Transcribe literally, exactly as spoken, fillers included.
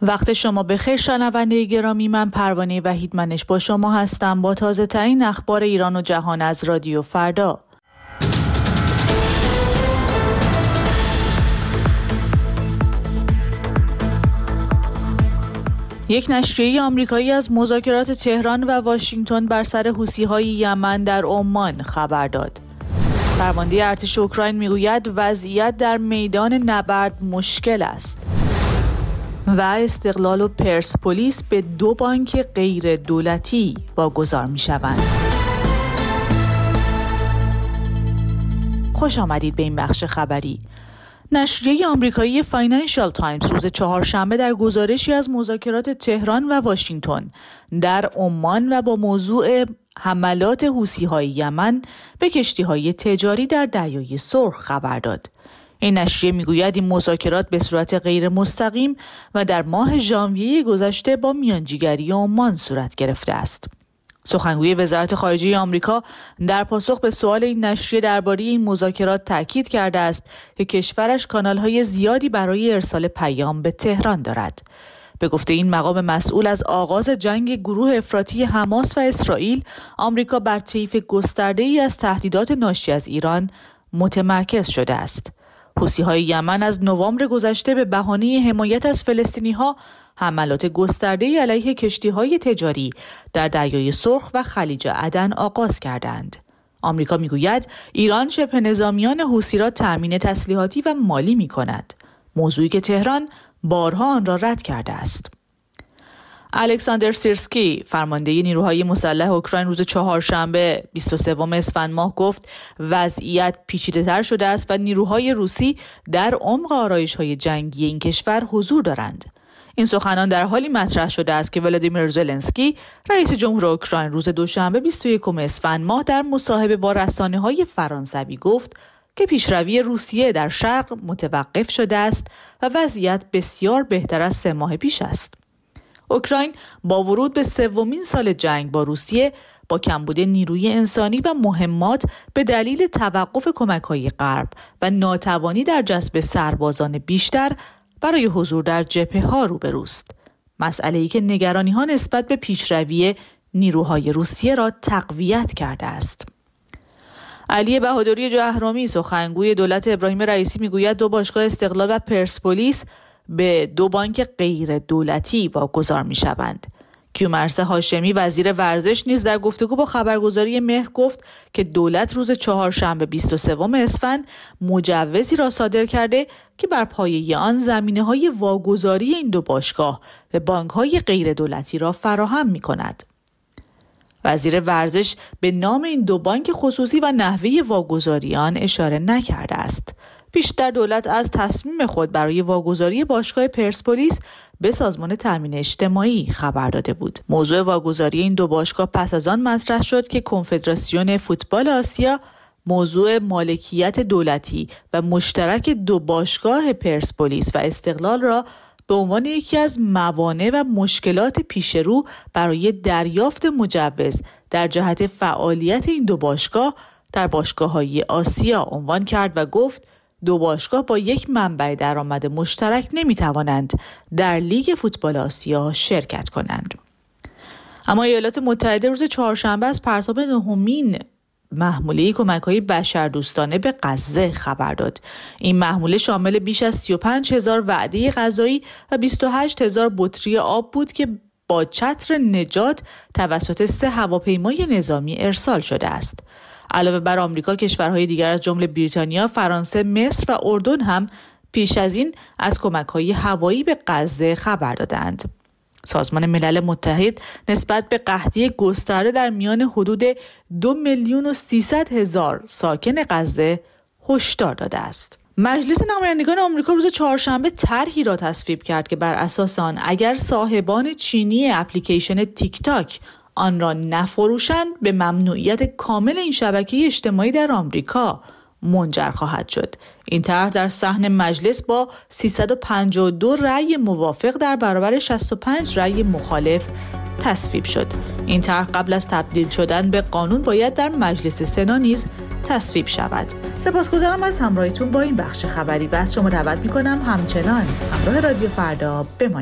وقت شما بخیر شنونده گرامی، من پروانه وحیدمنش با شما هستم با تازه ترین اخبار ایران و جهان از رادیو فردا. یک نشریه آمریکایی از مذاکرات تهران و واشنگتن بر سر حوثی‌های یمن در عمان خبر داد. فرمانده ارتش اوکراین میگوید وضعیت در میدان نبرد مشکل است. و استقلال و پرسپولیس به دو بانک غیر دولتی واگذار می شوند. خوش آمدید به این بخش خبری. نشریه آمریکایی فاینانشال تایمز روز چهارشنبه در گزارشی از مذاکرات تهران و واشنگتن در عمان و با موضوع حملات حوثی‌های یمن به کشتی‌های تجاری در دریای سرخ خبر داد. این نشریه میگوید این مذاکرات به صورت غیر مستقیم و در ماه ژانویه گذشته با میانجیگری عمان صورت گرفته است. سخنگوی وزارت خارجه آمریکا در پاسخ به سوال این نشریه درباره این مذاکرات تاکید کرده است که کشورش کانال‌های زیادی برای ارسال پیام به تهران دارد. به گفته این مقام مسئول از آغاز جنگ گروه افراطی حماس و اسرائیل، آمریکا بر طیف گسترده‌ای از تهدیدات ناشی از ایران متمرکز شده است. حوثی‌های یمن از نوامبر گذشته به بهانه حمایت از فلسطینی‌ها حملات گسترده‌ای علیه کشتی‌های تجاری در دریای سرخ و خلیج عدن آغاز کردند. آمریکا می‌گوید ایران شبه نظامیان حوثی را تأمین تسلیحاتی و مالی می‌کند، موضوعی که تهران بارها آن را رد کرده است. الکساندر سیرسکی، فرمانده نیروهای مسلح اوکراین، روز چهارشنبه بیست و سوم اسفند ماه گفت وضعیت پیچیده‌تر شده است و نیروهای روسی در عمق آرایش‌های جنگی این کشور حضور دارند. این سخنان در حالی مطرح شده است که ولادیمیر زلنسکی، رئیس جمهور اوکراین، روز دوشنبه بیست و یکم اسفند ماه در مصاحبه با رسانه‌های فرانسوی گفت که پیشروی روسیه در شرق متوقف شده است و وضعیت بسیار بهتر از سه ماه پیش است. اوکراین با ورود به سومین سال جنگ با روسیه با کمبود نیروی انسانی و مهمات به دلیل توقف کمک‌های غرب و ناتوانی در جذب سربازان بیشتر برای حضور در جبهه‌ها روبروست. مسئله‌ای که نگرانی‌ها نسبت به پیشروی نیروهای روسیه را تقویت کرده است. علی بهادری جهرمی، سخنگوی دولت ابراهیم رئیسی، میگوید دو باشگاه استقلال و پرسپولیس به دو بانک غیر دولتی واگذار می شوند. کیومرث هاشمی، وزیر ورزش، نیز در گفتگو با خبرگزاری مهر گفت که دولت روز چهارشنبه بیست و سوم اسفند مجوزی را صادر کرده که بر پایه آن زمینه‌های واگذاری این دو باشگاه به بانک‌های غیر دولتی را فراهم می کند. وزیر ورزش به نام این دو بانک خصوصی و نحوه واگذاری آن اشاره نکرده است. بیشتر دولت از تصمیم خود برای واگذاری باشگاه پرسپولیس به سازمان تامین اجتماعی خبر داده بود. موضوع واگذاری این دو باشگاه پس از آن مطرح شد که کنفدراسیون فوتبال آسیا موضوع مالکیت دولتی و مشترک دو باشگاه پرسپولیس و استقلال را به عنوان یکی از موانع و مشکلات پیشرو برای دریافت مجوز در جهت فعالیت این دو باشگاه در باشگاه‌های آسیا عنوان کرد و گفت دو باشگاه با یک منبع درآمد مشترک نمی‌توانند در لیگ فوتبال آسیا شرکت کنند. اما ایالات متحده روز چهارشنبه از پرتاب نهمین محموله کمک‌های بشردوستانه به غزه خبر داد. این محموله شامل بیش از سی و پنج هزار وعده غذایی و بیست و هشت هزار بطری آب بود که با چتر نجات توسط سه هواپیمای نظامی ارسال شده است. علاوه بر آمریکا، کشورهای دیگر از جمله بریتانیا، فرانسه، مصر و اردن هم پیش از این از کمک‌های هوایی به غزه خبر دادند. سازمان ملل متحد نسبت به قحطی گسترده در میان حدود دو میلیون و سیصد هزار ساکن غزه هشدار داده است. مجلس نمایندگان آمریکا روز چهارشنبه طرحی را تصویب کرد که بر اساس آن اگر صاحبان چینی اپلیکیشن تیک تاک آن را نفروشند به ممنوعیت کامل این شبکه اجتماعی در آمریکا منجر خواهد شد. این طرح در صحن مجلس با سیصد و پنجاه و دو رأی موافق در برابر شصت و پنج رأی مخالف تصویب شد. این طرح قبل از تبدیل شدن به قانون باید در مجلس سنا نیز تصویب شود. سپاسگزارم از همراهیتون با این بخش خبری و از شما دعوت می‌کنم همچنان همراه رادیو فردا بمانید.